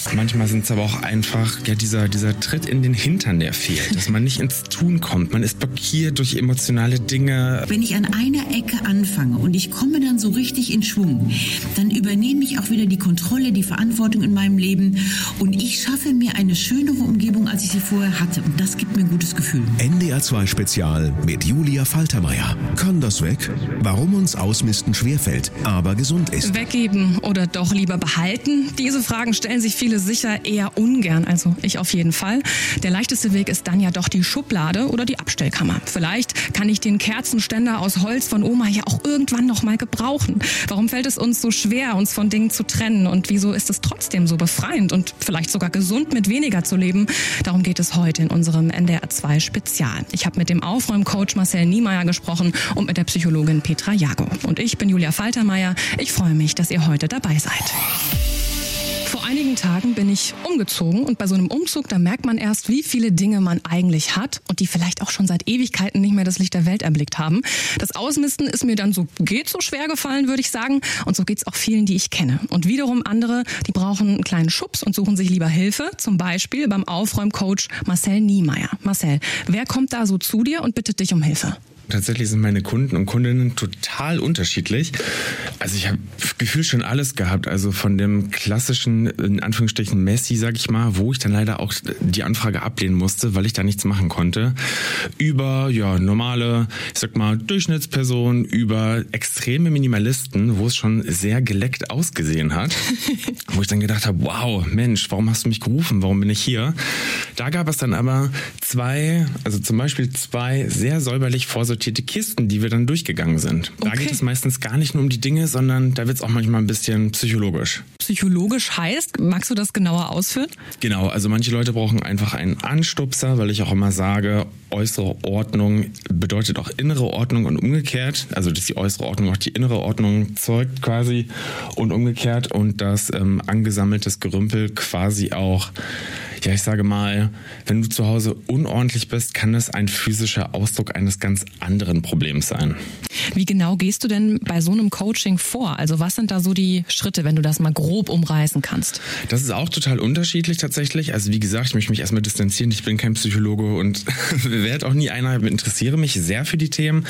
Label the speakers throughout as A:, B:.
A: Manchmal sind es aber auch einfach dieser Tritt in den Hintern, der fehlt, dass man nicht ins Tun kommt. Man ist blockiert durch emotionale Dinge.
B: Wenn ich an einer Ecke anfange und ich komme dann so richtig in Schwung, dann übernehme ich auch wieder die Kontrolle, die Verantwortung in meinem Leben und ich schaffe mir eine schönere Umgebung, als ich sie vorher hatte. Und das gibt mir ein gutes Gefühl.
C: NDR 2 Spezial mit Julia Faltermeier. Kann das weg? Warum uns Ausmisten schwerfällt, aber gesund ist.
D: Weggeben oder doch lieber behalten? Diese Fragen stellen sich viele sicher eher ungern, also ich auf jeden Fall. Der leichteste Weg ist dann ja doch die Schublade oder die Abstellkammer. Vielleicht kann ich den Kerzenständer aus Holz von Oma ja auch irgendwann noch mal gebrauchen. Warum fällt es uns so schwer, uns von Dingen zu trennen? Und wieso ist es trotzdem so befreiend und vielleicht sogar gesund, mit weniger zu leben? Darum geht es heute in unserem NDR 2 Spezial. Ich habe mit dem Aufräumcoach Marcel Niemeyer gesprochen und mit der Psychologin Petra Jago. Und ich bin Julia Faltermeier. Ich freue mich, dass ihr heute dabei seid. Vor einigen Tagen bin ich umgezogen und bei so einem Umzug, da merkt man erst, wie viele Dinge man eigentlich hat und die vielleicht auch schon seit Ewigkeiten nicht mehr das Licht der Welt erblickt haben. Das Ausmisten ist mir dann so schwer gefallen, würde ich sagen. Und so geht's auch vielen, die ich kenne. Und wiederum andere, die brauchen einen kleinen Schubs und suchen sich lieber Hilfe. Zum Beispiel beim Aufräumcoach Marcel Niemeyer. Marcel, wer kommt da so zu dir und bittet dich um Hilfe?
A: Tatsächlich sind meine Kunden und Kundinnen total unterschiedlich. Also ich habe gefühlt schon alles gehabt. Also von dem klassischen, in Anführungsstrichen, Messi, sag ich mal, wo ich dann leider auch die Anfrage ablehnen musste, weil ich da nichts machen konnte, über normale, ich sag mal, Durchschnittspersonen, über extreme Minimalisten, wo es schon sehr geleckt ausgesehen hat. Wo ich dann gedacht habe, wow, Mensch, warum hast du mich gerufen? Warum bin ich hier? Da gab es dann aber zum Beispiel zwei sehr säuberlich vorsortierte Kisten, die wir dann durchgegangen sind. Okay. Da geht es meistens gar nicht nur um die Dinge, sondern da wird es auch manchmal ein bisschen psychologisch.
D: Psychologisch heißt? Magst du das genauer ausführen?
A: Genau, also manche Leute brauchen einfach einen Anstupser, weil ich auch immer sage, äußere Ordnung bedeutet auch innere Ordnung und umgekehrt. Also dass die äußere Ordnung auch die innere Ordnung zeugt quasi und umgekehrt und dass angesammeltes Gerümpel quasi auch, ja, ich sage mal, wenn du zu Hause unordentlich bist, kann das ein physischer Ausdruck eines ganz anderen Problems sein.
D: Wie genau gehst du denn bei so einem Coaching vor? Also was sind da so die Schritte, wenn du das mal grob umreißen kannst?
A: Das ist auch total unterschiedlich tatsächlich. Also wie gesagt, ich möchte mich erstmal distanzieren. Ich bin kein Psychologe und werde auch nie einer. Ich interessiere mich sehr für die Themen.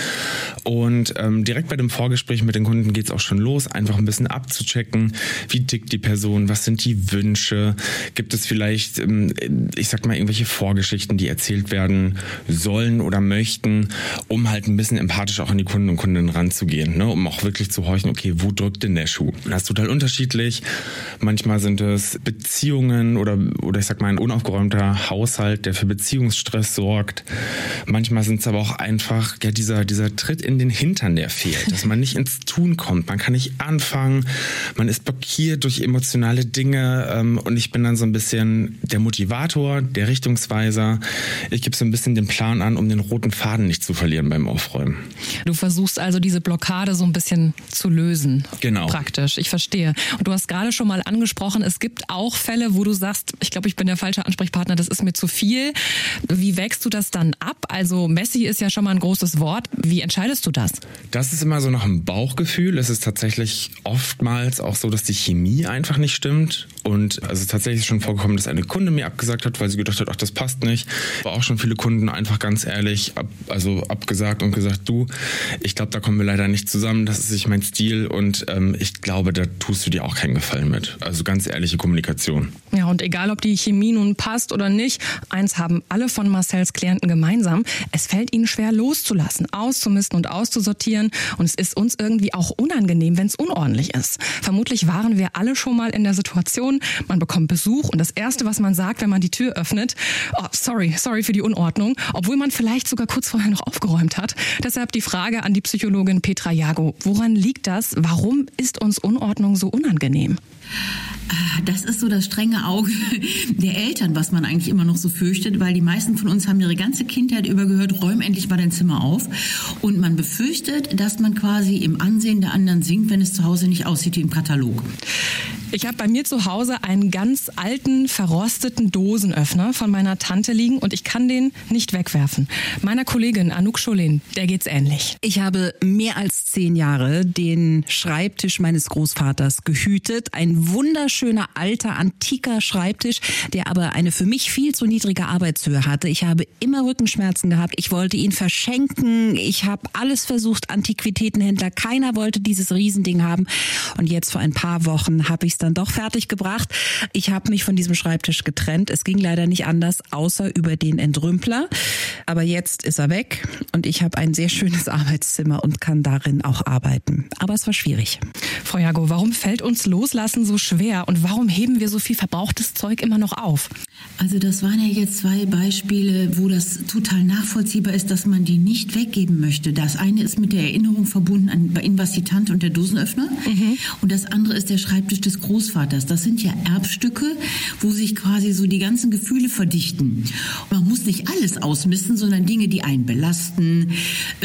A: Und direkt bei dem Vorgespräch mit den Kunden geht es auch schon los, einfach ein bisschen abzuchecken. Wie tickt die Person? Was sind die Wünsche? Gibt es vielleicht, ich sag mal, irgendwelche Vorgeschichten, die erzählt werden sollen oder möchten, um halt ein bisschen empathisch auch an die Kunden und Kundinnen ranzugehen, ne? Um auch wirklich zu horchen, okay, wo drückt denn der Schuh? Das ist total unterschiedlich. Manchmal sind es Beziehungen oder ich sag mal ein unaufgeräumter Haushalt, der für Beziehungsstress sorgt. Manchmal sind es aber auch einfach dieser Tritt in den Hintern, der fehlt, dass man nicht ins Tun kommt. Man kann nicht anfangen, man ist blockiert durch emotionale Dinge und ich bin dann so ein bisschen der Motivator, der Richtungsweiser. Ich gebe so ein bisschen den Plan an, um den roten Faden nicht zu verlieren beim Aufräumen.
D: Du versuchst also diese Blockade so ein bisschen zu lösen.
A: Genau.
D: Praktisch, ich verstehe. Und du hast gerade schon mal angesprochen, es gibt auch Fälle, wo du sagst, ich glaube, ich bin der falsche Ansprechpartner, das ist mir zu viel. Wie wägst du das dann ab? Also Messi ist ja schon mal ein großes Wort. Wie entscheidest du das?
A: Das ist immer so nach dem Bauchgefühl. Es ist tatsächlich oftmals auch so, dass die Chemie einfach nicht stimmt. Und also tatsächlich ist schon vorgekommen, dass eine Kunde mir abgesagt hat, weil sie gedacht hat, ach, das passt nicht. Aber auch schon viele Kunden einfach ganz ehrlich abgesagt und gesagt, du, ich glaube, da kommen wir leider nicht zusammen, das ist nicht mein Stil und ich glaube, da tust du dir auch keinen Gefallen mit. Also ganz ehrliche Kommunikation.
D: Ja, und egal, ob die Chemie nun passt oder nicht, eins haben alle von Marcels Klienten gemeinsam, es fällt ihnen schwer loszulassen, auszumisten und auszusortieren und es ist uns irgendwie auch unangenehm, wenn es unordentlich ist. Vermutlich waren wir alle schon mal in der Situation, man bekommt Besuch und das Erste, was man sagt, wenn man die Tür öffnet, oh, sorry für die Unordnung, obwohl man vielleicht sogar kurz vorher noch aufgeräumt hat. Deshalb die Frage an die Psychologin Petra Jago. Woran liegt das? Warum ist uns Unordnung so unangenehm?
B: Das ist so das strenge Auge der Eltern, was man eigentlich immer noch so fürchtet, weil die meisten von uns haben ihre ganze Kindheit über gehört, räum endlich mal dein Zimmer auf. Und man befürchtet, dass man quasi im Ansehen der anderen sinkt, wenn es zu Hause nicht aussieht wie im Katalog.
D: Ich habe bei mir zu Hause einen ganz alten, verrosteten Dosenöffner von meiner Tante liegen und ich kann den nicht wegwerfen. Meiner Kollegin Anouk Scholin, der geht's ähnlich.
E: Ich habe mehr als 10 Jahre den Schreibtisch meines Großvaters gehütet. Ein wunderschöner, alter, antiker Schreibtisch, der aber eine für mich viel zu niedrige Arbeitshöhe hatte. Ich habe immer Rückenschmerzen gehabt. Ich wollte ihn verschenken. Ich habe alles versucht, Antiquitätenhändler. Keiner wollte dieses Riesending haben. Und jetzt vor ein paar Wochen habe ich es dann doch fertig gebracht. Ich habe mich von diesem Schreibtisch getrennt. Es ging leider nicht anders, außer über den Entrümpler. Aber jetzt ist er weg und ich habe ein sehr schönes Arbeitszimmer und kann darin auch arbeiten. Aber es war schwierig.
D: Frau Jago, warum fällt uns Loslassen so schwer und warum heben wir so viel verbrauchtes Zeug immer noch auf?
B: Also das waren ja jetzt 2 Beispiele, wo das total nachvollziehbar ist, dass man die nicht weggeben möchte. Das eine ist mit der Erinnerung verbunden an bei Ihnen was die Tante und der Dosenöffner. Und das andere ist der Schreibtisch des Großvaters. Das sind ja Erbstücke, wo sich quasi so die ganzen Gefühle verdichten. Man muss nicht alles ausmisten, sondern Dinge, die einen belasten,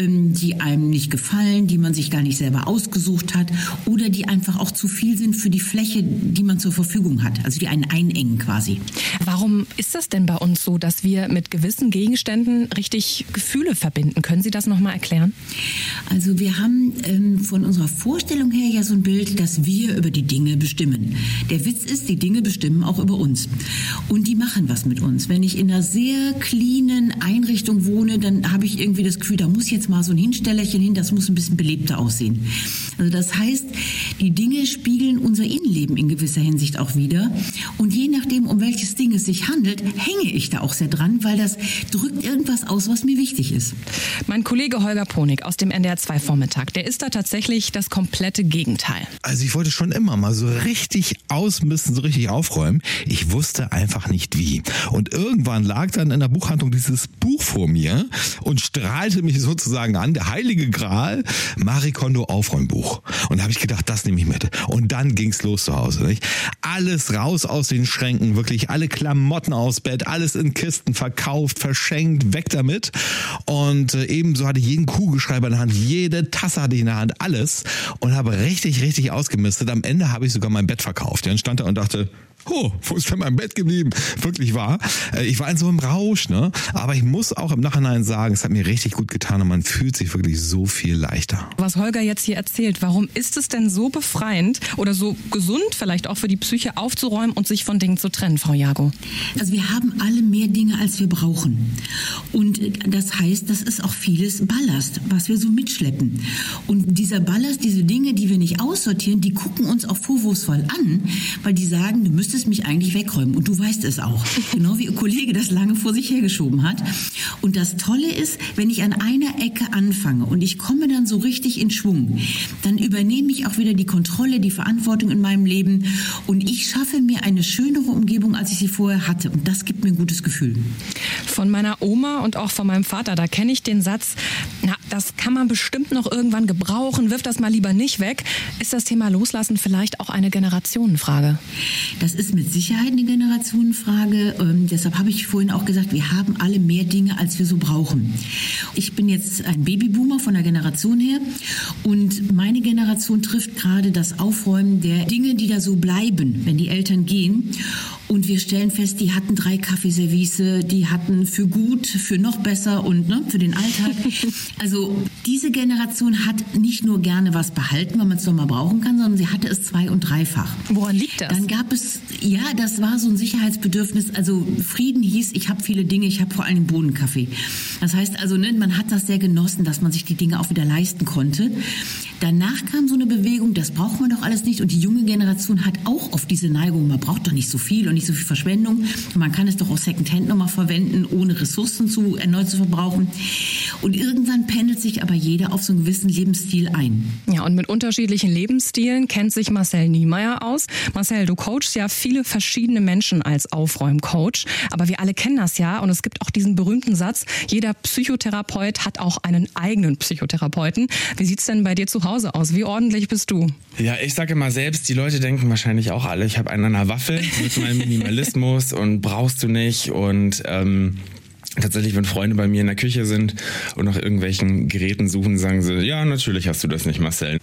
B: die einem nicht gefallen, die man sich gar nicht selber ausgesucht hat oder die einfach auch zu viel sind für die Fläche, die man zur Verfügung hat. Also die einen einengen quasi.
D: Warum ist das denn bei uns so, dass wir mit gewissen Gegenständen richtig Gefühle verbinden? Können Sie das nochmal erklären?
B: Also wir haben von unserer Vorstellung her ja so ein Bild, dass wir über die Dinge bestimmen. Der Witz ist, die Dinge bestimmen auch über uns. Und die machen was mit uns. Wenn ich in einer sehr cleanen Einrichtung wohne, dann habe ich irgendwie das Gefühl, da muss jetzt mal so ein Hinstellerchen hin, das muss ein bisschen belebter aussehen. Also das heißt, die Dinge spiegeln unser Innenleben in gewisser Hinsicht auch wieder. Und je nachdem, um welches Ding es sich handelt, hänge ich da auch sehr dran, weil das drückt irgendwas aus, was mir wichtig ist.
D: Mein Kollege Holger Ponig aus dem NDR 2 Vormittag, der ist da tatsächlich das komplette Gegenteil.
F: Also ich wollte schon immer mal so richtig ausmisten, so richtig aufräumen. Ich wusste einfach nicht wie. Und irgendwann lag dann in der Buchhandlung dieses Buch vor mir und strahlte mich sozusagen an, der heilige Gral, Marie Kondo Aufräumbuch. Und da habe ich gedacht, das nehme ich mit. Und dann ging's los zu Hause. Nicht? Alles raus aus den Schränken, wirklich alle Klamotten aus Bett, alles in Kisten verkauft, verschenkt, weg damit. Und ebenso hatte ich jeden Kugelschreiber in der Hand, jede Tasse hatte ich in der Hand, alles. Und habe richtig ausgemistet. Am Ende habe ich sogar mein Bett verkauft. Dann stand da und dachte, oh, wo ist denn mein Bett geblieben? Wirklich wahr. Ich war in so einem Rausch, ne? Aber ich muss auch im Nachhinein sagen, es hat mir richtig gut getan und man fühlt sich wirklich so viel leichter.
D: Was Holger jetzt hier erzählt, warum ist es denn so befreiend oder so gesund vielleicht auch für die Psyche aufzuräumen und sich von Dingen zu trennen, Frau Jago?
B: Also wir haben alle mehr Dinge, als wir brauchen. Und das heißt, das ist auch vieles Ballast, was wir so mitschleppen. Und dieser Ballast, diese Dinge, die wir nicht aussortieren, die gucken uns auch vorwurfsvoll an, weil die sagen, du müsstest mich eigentlich wegräumen. Und du weißt es auch. Genau wie Ihr Kollege das lange vor sich hergeschoben hat. Und das Tolle ist, wenn ich an einer Ecke anfange und ich komme dann so richtig in Schwung, dann übernehme ich auch wieder die Kontrolle, die Verantwortung in meinem Leben und ich schaffe mir eine schönere Umgebung, als ich sie vorher hatte. Und das gibt mir ein gutes Gefühl.
D: Von meiner Oma und auch von meinem Vater, da kenne ich den Satz, na, das kann man bestimmt noch irgendwann gebrauchen, wirf das mal lieber nicht weg. Ist das Thema Loslassen vielleicht auch eine Generationenfrage?
B: Das ist mit Sicherheit eine Generationenfrage. Deshalb habe ich vorhin auch gesagt, wir haben alle mehr Dinge, als wir so brauchen. Ich bin jetzt ein Babyboomer von der Generation her und meine Generation trifft gerade das Aufräumen der Dinge, die da so bleiben, wenn die Eltern gehen. Und wir stellen fest, die hatten 3 Kaffeeservice, die hatten für gut, für noch besser und für den Alltag. Also diese Generation hat nicht nur gerne was behalten, weil man es noch mal brauchen kann, sondern sie hatte es 2- und 3-fach.
D: Woran liegt das?
B: Dann gab es, ja, das war so ein Sicherheitsbedürfnis. Also Frieden hieß, ich habe viele Dinge, ich habe vor allem Bohnenkaffee. Das heißt also, man hat das sehr genossen, dass man sich die Dinge auch wieder leisten konnte. Danach kam so eine Bewegung, das braucht man doch alles nicht. Und die junge Generation hat auch oft diese Neigung, man braucht doch nicht so viel und nicht so viel Verschwendung. Man kann es doch auch Secondhand nochmal verwenden, ohne Ressourcen erneut zu verbrauchen. Und irgendwann pendelt sich aber jeder auf so einen gewissen Lebensstil ein.
D: Ja, und mit unterschiedlichen Lebensstilen kennt sich Marcel Niemeyer aus. Marcel, du coachst ja viele verschiedene Menschen als Aufräumcoach. Aber wir alle kennen das ja und es gibt auch diesen berühmten Satz, jeder Psychotherapeut hat auch einen eigenen Psychotherapeuten. Wie sieht's denn bei dir zu Hause aus? Wie ordentlich bist du?
A: Ja, ich sage immer selbst, die Leute denken wahrscheinlich auch alle, ich habe einen an der Waffel mit meinem Minimalismus und brauchst du nicht und Tatsächlich, wenn Freunde bei mir in der Küche sind und nach irgendwelchen Geräten suchen, sagen sie, ja, natürlich hast du das nicht, Marcel.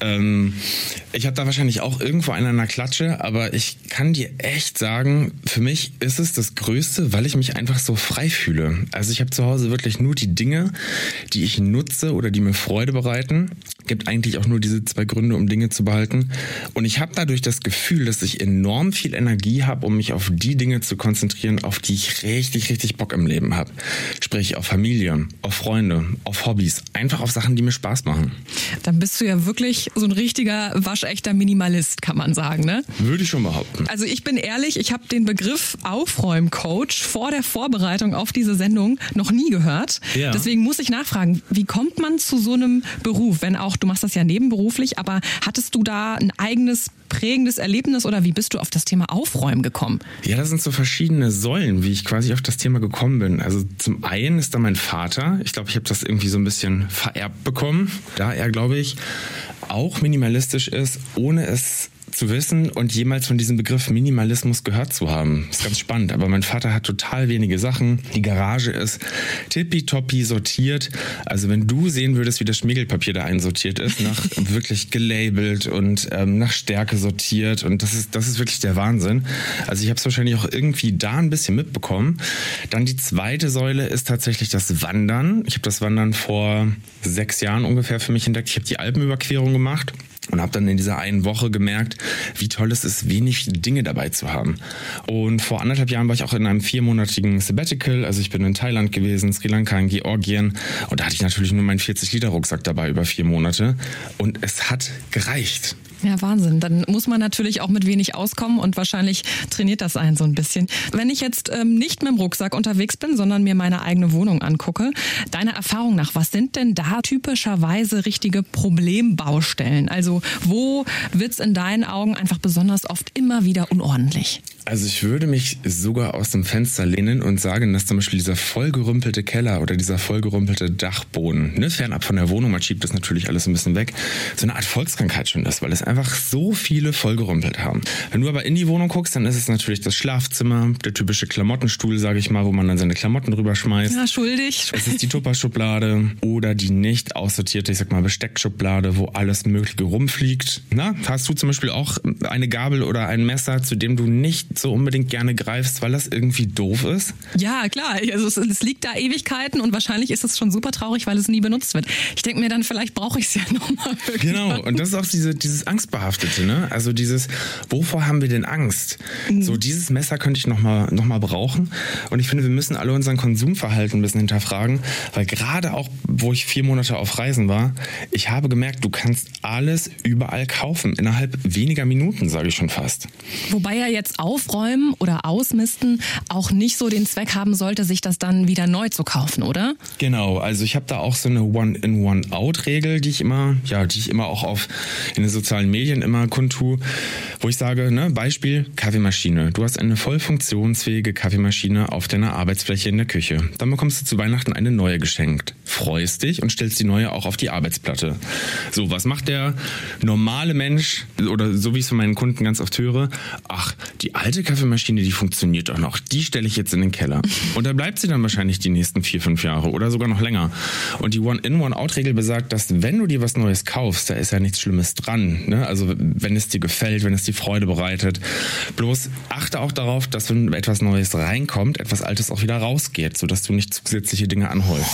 A: Ich habe da wahrscheinlich auch irgendwo einen an der Klatsche, aber ich kann dir echt sagen, für mich ist es das Größte, weil ich mich einfach so frei fühle. Also ich habe zu Hause wirklich nur die Dinge, die ich nutze oder die mir Freude bereiten. Gibt eigentlich auch nur diese 2 Gründe, um Dinge zu behalten. Und ich habe dadurch das Gefühl, dass ich enorm viel Energie habe, um mich auf die Dinge zu konzentrieren, auf die ich richtig, richtig Bock im Leben habe. Sprich auf Familie, auf Freunde, auf Hobbys, einfach auf Sachen, die mir Spaß machen.
D: Dann bist du ja wirklich so ein richtiger, waschechter Minimalist, kann man sagen, ne?
A: Würde ich schon behaupten.
D: Also ich bin ehrlich, ich habe den Begriff Aufräumcoach vor der Vorbereitung auf diese Sendung noch nie gehört. Ja. Deswegen muss ich nachfragen, wie kommt man zu so einem Beruf? Wenn auch, du machst das ja nebenberuflich, aber hattest du da ein eigenes prägendes Erlebnis oder wie bist du auf das Thema Aufräumen gekommen?
A: Ja, das sind so verschiedene Säulen, wie ich quasi auf das Thema gekommen bin. Also zum einen ist da mein Vater. Ich glaube, ich habe das irgendwie so ein bisschen vererbt bekommen, da er, glaube ich, auch minimalistisch ist, ohne es zu wissen und jemals von diesem Begriff Minimalismus gehört zu haben. Das ist ganz spannend, aber mein Vater hat total wenige Sachen. Die Garage ist tippitoppi sortiert. Also wenn du sehen würdest, wie das Schmiegelpapier da einsortiert ist, nach wirklich gelabelt und nach Stärke sortiert und das ist wirklich der Wahnsinn. Also ich habe es wahrscheinlich auch irgendwie da ein bisschen mitbekommen. Dann die zweite Säule ist tatsächlich das Wandern. Ich habe das Wandern vor 6 Jahren ungefähr für mich entdeckt. Ich habe die Alpenüberquerung gemacht. Und habe dann in dieser einen Woche gemerkt, wie toll es ist, wenig Dinge dabei zu haben. Und vor 1,5 Jahren war ich auch in einem 4-monatigen Sabbatical. Also ich bin in Thailand gewesen, Sri Lanka, in Georgien. Und da hatte ich natürlich nur meinen 40-Liter-Rucksack dabei über 4 Monate. Und es hat gereicht.
D: Ja, Wahnsinn. Dann muss man natürlich auch mit wenig auskommen und wahrscheinlich trainiert das einen so ein bisschen. Wenn ich jetzt nicht mit dem Rucksack unterwegs bin, sondern mir meine eigene Wohnung angucke, deiner Erfahrung nach, was sind denn da typischerweise richtige Problembaustellen? Also wo wird's in deinen Augen einfach besonders oft immer wieder unordentlich?
A: Also ich würde mich sogar aus dem Fenster lehnen und sagen, dass zum Beispiel dieser vollgerümpelte Keller oder dieser vollgerümpelte Dachboden, ne, fernab von der Wohnung, man schiebt das natürlich alles ein bisschen weg, so eine Art Volkskrankheit schon ist, weil es einfach so viele vollgerümpelt haben. Wenn du aber in die Wohnung guckst, dann ist es natürlich das Schlafzimmer, der typische Klamottenstuhl, sage ich mal, wo man dann seine Klamotten rüberschmeißt.
D: Ja, schuldig.
A: Es ist die Tupperschublade oder die nicht aussortierte, ich sag mal, Besteckschublade, wo alles Mögliche rumfliegt. Na, hast du zum Beispiel auch eine Gabel oder ein Messer, zu dem du nicht so unbedingt gerne greifst, weil das irgendwie doof ist?
D: Ja, klar. Also es liegt da Ewigkeiten und wahrscheinlich ist es schon super traurig, weil es nie benutzt wird. Ich denke mir dann, vielleicht brauche ich es ja nochmal.
A: Genau, und das ist auch dieses Angstbehaftete, ne? Also dieses, wovor haben wir denn Angst? So, dieses Messer könnte ich noch mal brauchen. Und ich finde, wir müssen alle unseren Konsumverhalten ein bisschen hinterfragen, weil gerade auch, wo ich 4 Monate auf Reisen war, ich habe gemerkt, du kannst alles überall kaufen. Innerhalb weniger Minuten, sage ich schon fast.
D: Wobei ja jetzt Aufräumen oder Ausmisten auch nicht so den Zweck haben sollte, sich das dann wieder neu zu kaufen, oder?
A: Genau, also ich habe da auch so eine One-in, One-out-Regel, die ich immer auch in den sozialen Medien immer kundtue, wo ich sage, ne, Beispiel Kaffeemaschine. Du hast eine voll funktionsfähige Kaffeemaschine auf deiner Arbeitsfläche in der Küche. Dann bekommst du zu Weihnachten eine neue geschenkt. Freust dich und stellst die neue auch auf die Arbeitsplatte. So, was macht der normale Mensch, oder so wie ich es von meinen Kunden ganz oft höre, ach, die alte Kaffeemaschine, die funktioniert doch noch, die stelle ich jetzt in den Keller. Und da bleibt sie dann wahrscheinlich die nächsten 4-5 Jahre oder sogar noch länger. Und die One-in, One-out-Regel besagt, dass wenn du dir was Neues kaufst, da ist ja nichts Schlimmes dran. Ne? Also wenn es dir gefällt, wenn es dir Freude bereitet. Bloß achte auch darauf, dass wenn etwas Neues reinkommt, etwas Altes auch wieder rausgeht, sodass du nicht zusätzliche Dinge anhäufst.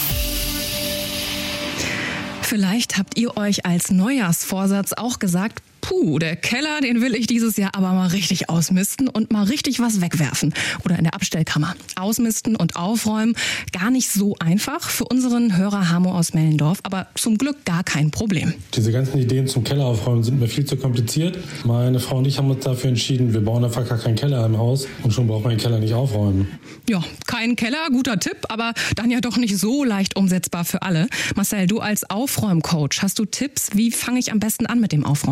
D: Vielleicht habt ihr euch als Neujahrsvorsatz auch gesagt, der Keller, den will ich dieses Jahr aber mal richtig ausmisten und mal richtig was wegwerfen. Oder in der Abstellkammer. Ausmisten und aufräumen, gar nicht so einfach für unseren Hörer Hamo aus Mellendorf, aber zum Glück gar kein Problem.
G: Diese ganzen Ideen zum Keller aufräumen sind mir viel zu kompliziert. Meine Frau und ich haben uns dafür entschieden, wir bauen einfach gar keinen Keller im Haus und schon braucht man den Keller nicht aufräumen.
D: Ja, kein Keller, guter Tipp, aber dann ja doch nicht so leicht umsetzbar für alle. Marcel, du als Aufräumcoach, hast du Tipps, wie fange ich am besten an mit dem Aufräumen?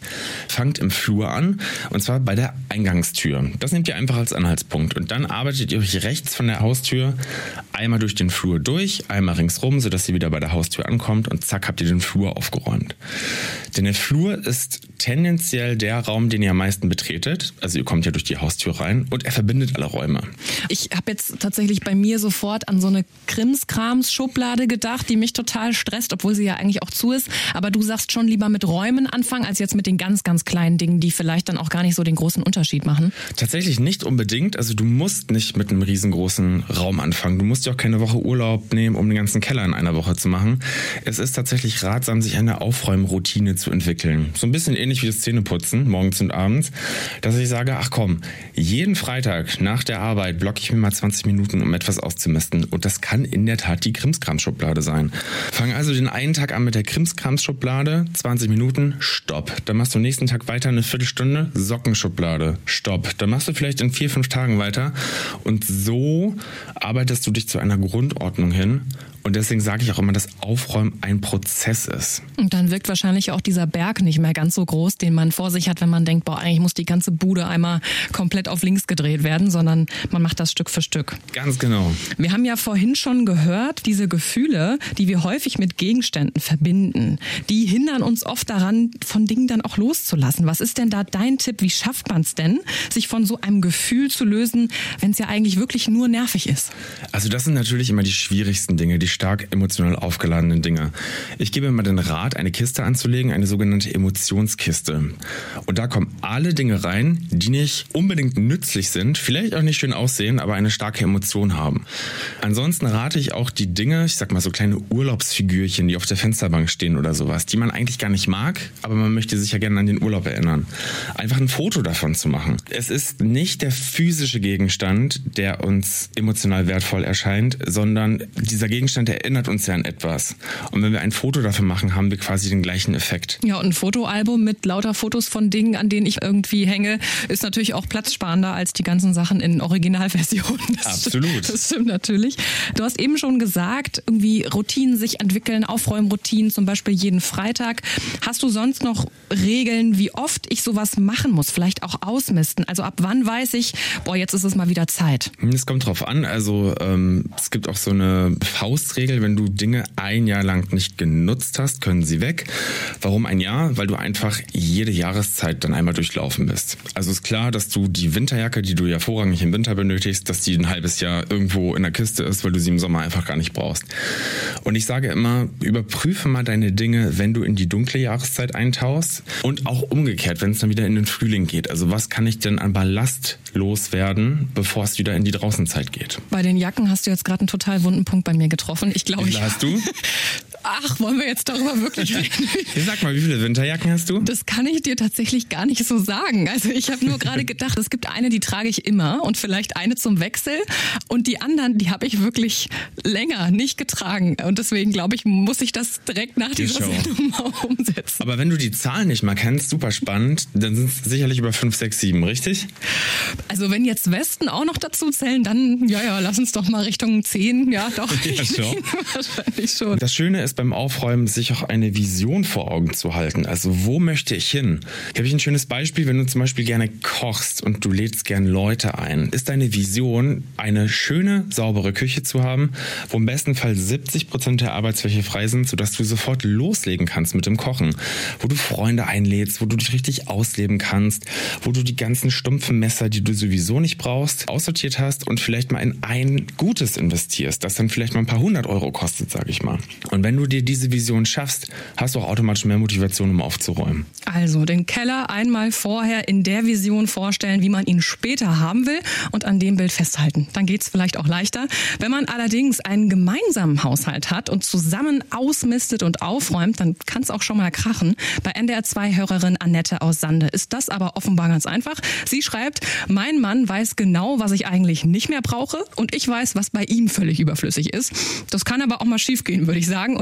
A: Fangt im Flur an, und zwar bei der Eingangstür. Das nehmt ihr einfach als Anhaltspunkt. Und dann arbeitet ihr euch rechts von der Haustür einmal durch den Flur durch, einmal ringsrum, sodass ihr wieder bei der Haustür ankommt und zack, habt ihr den Flur aufgeräumt. Denn der Flur ist tendenziell der Raum, den ihr am meisten betretet. Also ihr kommt ja durch die Haustür rein und er verbindet alle Räume.
D: Ich habe jetzt tatsächlich bei mir sofort an so eine Krimskrams-Schublade gedacht, die mich total stresst, obwohl sie ja eigentlich auch zu ist. Aber du sagst schon lieber mit Räumen anfangen, als jetzt mit den ganz, ganz kleinen Dingen, die vielleicht dann auch gar nicht so den großen Unterschied machen.
A: Tatsächlich nicht unbedingt. Also du musst nicht mit einem riesengroßen Raum anfangen. Du musst ja auch keine Woche Urlaub nehmen, um den ganzen Keller in einer Woche zu machen. Es ist tatsächlich ratsam, sich eine Aufräumroutine zu entwickeln. So ein bisschen ähnlich wie das Zähneputzen, morgens und abends, dass ich sage, ach komm, jeden Freitag nach der Arbeit blocke ich mir mal 20 Minuten, um etwas auszumisten. Und das kann in der Tat die Krimskrams-Schublade sein. Fang also den einen Tag an mit der Krimskrams-Schublade, 20 Minuten, stopp. Dann machst du am nächsten Tag weiter eine Viertelstunde, Sockenschublade, stopp. Dann machst du vielleicht in 4-5 Tagen weiter und so arbeitest du dich zu einer Grundordnung hin. Und deswegen sage ich auch immer, dass Aufräumen ein Prozess ist.
D: Und dann wirkt wahrscheinlich auch dieser Berg nicht mehr ganz so groß, den man vor sich hat, wenn man denkt, boah, eigentlich muss die ganze Bude einmal komplett auf links gedreht werden, sondern man macht das Stück für Stück.
A: Ganz genau.
D: Wir haben ja vorhin schon gehört, diese Gefühle, die wir häufig mit Gegenständen verbinden, die hindern uns oft daran, von Dingen dann auch loszulassen. Was ist denn da dein Tipp? Wie schafft man es denn, sich von so einem Gefühl zu lösen, wenn es ja eigentlich wirklich nur nervig ist?
A: Also das sind natürlich immer die schwierigsten Dinge, die stark emotional aufgeladenen Dinge. Ich gebe immer den Rat, eine Kiste anzulegen, eine sogenannte Emotionskiste. Und da kommen alle Dinge rein, die nicht unbedingt nützlich sind, vielleicht auch nicht schön aussehen, aber eine starke Emotion haben. Ansonsten rate ich auch die Dinge, ich sag mal so kleine Urlaubsfigürchen, die auf der Fensterbank stehen oder sowas, die man eigentlich gar nicht mag, aber man möchte sich ja gerne an den Urlaub erinnern. Einfach ein Foto davon zu machen. Es ist nicht der physische Gegenstand, der uns emotional wertvoll erscheint, sondern dieser Gegenstand erinnert uns ja an etwas. Und wenn wir ein Foto dafür machen, haben wir quasi den gleichen Effekt.
D: Ja, und ein Fotoalbum mit lauter Fotos von Dingen, an denen ich irgendwie hänge, ist natürlich auch platzsparender als die ganzen Sachen in Originalversion.
A: Absolut.
D: Das stimmt natürlich. Du hast eben schon gesagt, irgendwie Routinen sich entwickeln, Aufräumroutinen, zum Beispiel jeden Freitag. Hast du sonst noch Regeln, wie oft ich sowas machen muss? Vielleicht auch ausmisten? Also ab wann weiß ich, boah, jetzt ist es mal wieder Zeit?
A: Es kommt drauf an. Also es gibt auch so eine Faustregel, wenn du Dinge ein Jahr lang nicht genutzt hast, können sie weg. Warum ein Jahr? Weil du einfach jede Jahreszeit dann einmal durchlaufen bist. Also ist klar, dass du die Winterjacke, die du ja vorrangig im Winter benötigst, dass die ein halbes Jahr irgendwo in der Kiste ist, weil du sie im Sommer einfach gar nicht brauchst. Und ich sage immer, überprüfe mal deine Dinge, wenn du in die dunkle Jahreszeit eintauchst und auch umgekehrt, wenn es dann wieder in den Frühling geht. Also was kann ich denn an Ballast loswerden, bevor es wieder in die Draußenzeit geht?
D: Bei den Jacken hast du jetzt gerade einen total wunden Punkt bei mir getroffen. Ich glaube,
A: hast du?
D: Ach, wollen wir jetzt darüber wirklich reden?
A: Sag mal, wie viele Winterjacken hast du?
D: Das kann ich dir tatsächlich gar nicht so sagen. Also ich habe nur gerade gedacht, es gibt eine, die trage ich immer und vielleicht eine zum Wechsel und die anderen, die habe ich wirklich länger nicht getragen. Und deswegen glaube ich, muss ich das direkt nach dieser Sendung mal umsetzen.
A: Aber wenn du die Zahlen nicht mal kennst, super spannend, dann sind es sicherlich über 5, 6, 7, richtig?
D: Also wenn jetzt Westen auch noch dazu zählen, dann ja, lass uns doch mal Richtung 10. Ja, doch.
A: Ja, schon.
D: Wahrscheinlich schon.
A: Das Schöne ist beim Aufräumen, sich auch eine Vision vor Augen zu halten. Also wo möchte ich hin? Hier habe ich ein schönes Beispiel, wenn du zum Beispiel gerne kochst und du lädst gerne Leute ein. Ist deine Vision, eine schöne, saubere Küche zu haben, wo im besten Fall 70% der Arbeitsfläche frei sind, sodass du sofort loslegen kannst mit dem Kochen. Wo du Freunde einlädst, wo du dich richtig ausleben kannst, wo du die ganzen stumpfen Messer, die du sowieso nicht brauchst, aussortiert hast und vielleicht mal in ein gutes investierst, das dann vielleicht mal ein paar 100 Euro kostet, sage ich mal. Und wenn du dir diese Vision schaffst, hast du auch automatisch mehr Motivation, um aufzuräumen.
D: Also den Keller einmal vorher in der Vision vorstellen, wie man ihn später haben will und an dem Bild festhalten. Dann geht's vielleicht auch leichter. Wenn man allerdings einen gemeinsamen Haushalt hat und zusammen ausmistet und aufräumt, dann kann es auch schon mal krachen. Bei NDR 2-Hörerin Annette aus Sande ist das aber offenbar ganz einfach. Sie schreibt, mein Mann weiß genau, was ich eigentlich nicht mehr brauche und ich weiß, was bei ihm völlig überflüssig ist. Das kann aber auch mal schief gehen, würde ich sagen. Und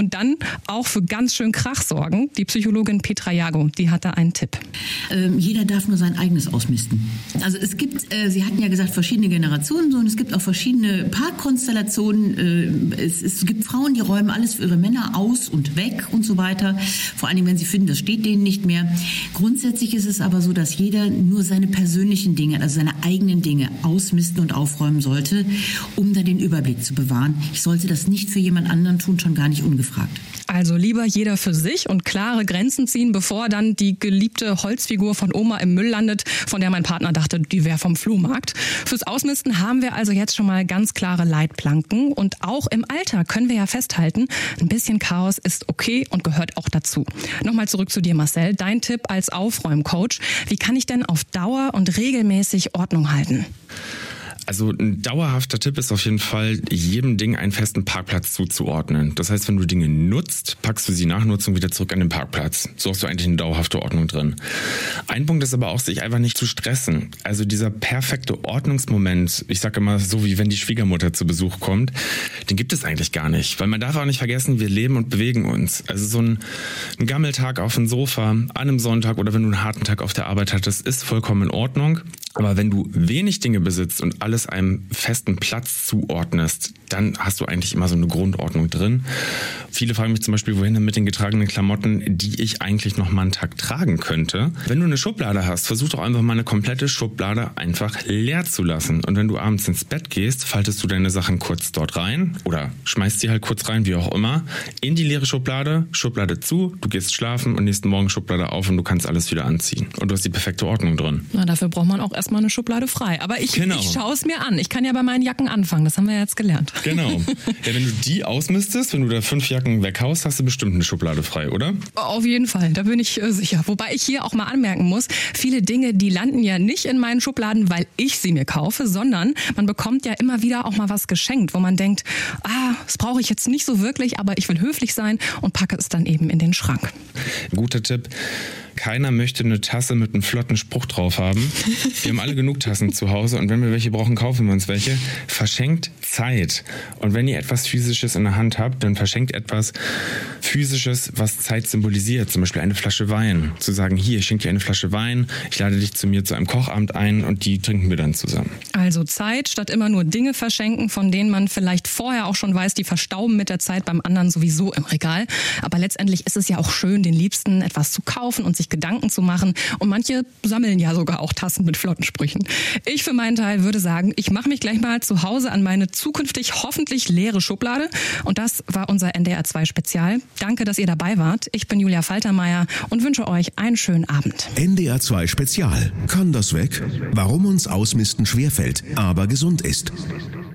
D: und dann auch für ganz schön Krach sorgen. Die Psychologin Petra Jago, die hat da einen Tipp.
B: Jeder darf nur sein eigenes ausmisten. Also es gibt, Sie hatten ja gesagt, verschiedene Generationen so, und es gibt auch verschiedene Paarkonstellationen. Es gibt Frauen, die räumen alles für ihre Männer aus und weg und so weiter. Vor allem, wenn sie finden, das steht denen nicht mehr. Grundsätzlich ist es aber so, dass jeder nur seine persönlichen Dinge, also seine eigenen Dinge ausmisten und aufräumen sollte, um dann den Überblick zu bewahren. Ich sollte das nicht für jemand anderen tun, schon gar nicht ungefragt.
D: Also lieber jeder für sich und klare Grenzen ziehen, bevor dann die geliebte Holzfigur von Oma im Müll landet, von der mein Partner dachte, die wäre vom Flohmarkt. Fürs Ausmisten haben wir also jetzt schon mal ganz klare Leitplanken. Und auch im Alltag können wir ja festhalten, ein bisschen Chaos ist okay und gehört auch dazu. Nochmal zurück zu dir, Marcel. Dein Tipp als Aufräumcoach. Wie kann ich denn auf Dauer und regelmäßig Ordnung halten?
A: Also ein dauerhafter Tipp ist auf jeden Fall, jedem Ding einen festen Parkplatz zuzuordnen. Das heißt, wenn du Dinge nutzt, packst du sie nach Nutzung wieder zurück an den Parkplatz. So hast du eigentlich eine dauerhafte Ordnung drin. Ein Punkt ist aber auch, sich einfach nicht zu stressen. Also dieser perfekte Ordnungsmoment, ich sage immer so, wie wenn die Schwiegermutter zu Besuch kommt, den gibt es eigentlich gar nicht. Weil man darf auch nicht vergessen, wir leben und bewegen uns. Also so ein Gammeltag auf dem Sofa, an einem Sonntag oder wenn du einen harten Tag auf der Arbeit hattest, ist vollkommen in Ordnung. Aber wenn du wenig Dinge besitzt und alles einem festen Platz zuordnest, dann hast du eigentlich immer so eine Grundordnung drin. Viele fragen mich zum Beispiel, wohin denn mit den getragenen Klamotten, die ich eigentlich noch mal einen Tag tragen könnte. Wenn du eine Schublade hast, versuch doch einfach mal eine komplette Schublade einfach leer zu lassen. Und wenn du abends ins Bett gehst, faltest du deine Sachen kurz dort rein oder schmeißt sie halt kurz rein, wie auch immer, in die leere Schublade, Schublade zu, du gehst schlafen und nächsten Morgen Schublade auf und du kannst alles wieder anziehen. Und du hast die perfekte Ordnung drin.
D: Na, dafür braucht man auch erstmal eine Schublade frei. Aber ich schaue es mir an. Ich kann ja bei meinen Jacken anfangen. Das haben wir ja jetzt gelernt.
A: Genau. Ja, wenn du die ausmistest, wenn du da 5 Jacken weghaust, hast du bestimmt eine Schublade frei, oder?
D: Auf jeden Fall, da bin ich sicher. Wobei ich hier auch mal anmerken muss, viele Dinge, die landen ja nicht in meinen Schubladen, weil ich sie mir kaufe, sondern man bekommt ja immer wieder auch mal was geschenkt, wo man denkt, das brauche ich jetzt nicht so wirklich, aber ich will höflich sein und packe es dann eben in den Schrank.
A: Guter Tipp. Keiner möchte eine Tasse mit einem flotten Spruch drauf haben. Wir haben alle genug Tassen zu Hause und wenn wir welche brauchen, kaufen wir uns welche. Verschenkt Zeit. Und wenn ihr etwas Physisches in der Hand habt, dann verschenkt etwas Physisches, was Zeit symbolisiert. Zum Beispiel eine Flasche Wein. Zu sagen, hier, ich schenke dir eine Flasche Wein, ich lade dich zu mir zu einem Kochabend ein und die trinken wir dann zusammen.
D: Also Zeit, statt immer nur Dinge verschenken, von denen man vielleicht vorher auch schon weiß, die verstauben mit der Zeit beim anderen sowieso im Regal. Aber letztendlich ist es ja auch schön, den Liebsten etwas zu kaufen und sich Gedanken zu machen. Und manche sammeln ja sogar auch Tassen mit flotten Sprüchen. Ich für meinen Teil würde sagen, ich mache mich gleich mal zu Hause an meine zukünftig hoffentlich leere Schublade. Und das war unser NDR 2 Spezial. Danke, dass ihr dabei wart. Ich bin Julia Faltermeier und wünsche euch einen schönen Abend.
C: NDR 2 Spezial. Kann das weg? Warum uns Ausmisten schwerfällt, aber gesund ist.